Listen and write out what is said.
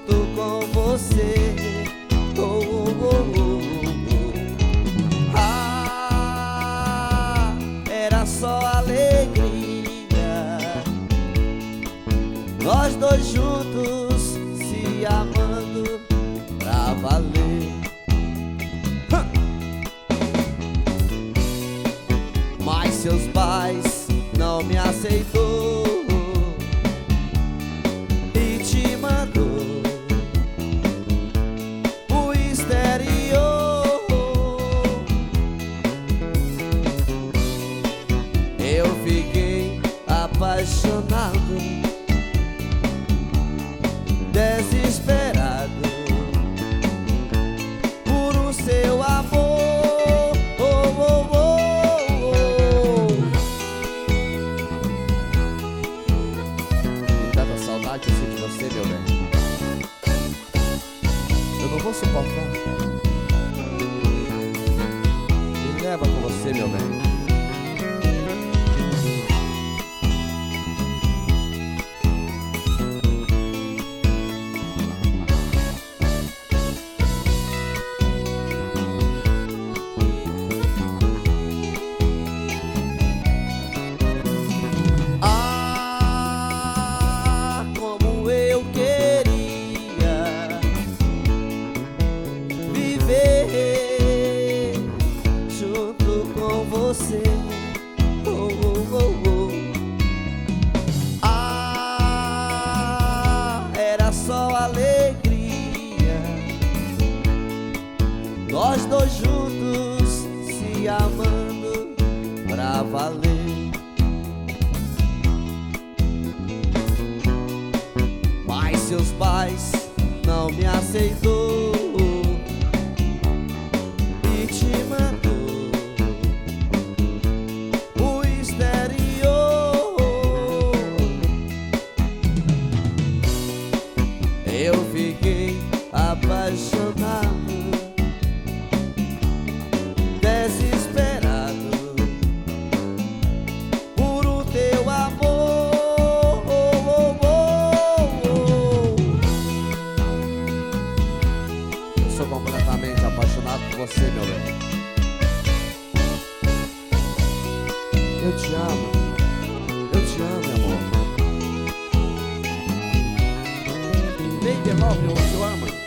junto com você. Oh, oh, oh, oh, oh. Ah, era só alegria, nós dois juntos se amando pra valer. Mas seus pais não me aceitou e te mandou pro exterior. Eu fiquei apaixonado, desesperado por o seu amor. Que eu sinto você, meu bem, eu não vou suportar. Me leva com você, meu bem. Junto com você. Oh, oh, oh, oh. Ah, era só alegria, nós dois juntos se amando pra valer. Mas seus pais não me aceitou e te mandou pro exterior. Eu fiquei apaixonado, desesperado por o teu amor. Oh, oh, oh, oh. Eu sou completamente apaixonado por você, meu bem. Eu te amo, meu amor. Baby, love you, eu te amo.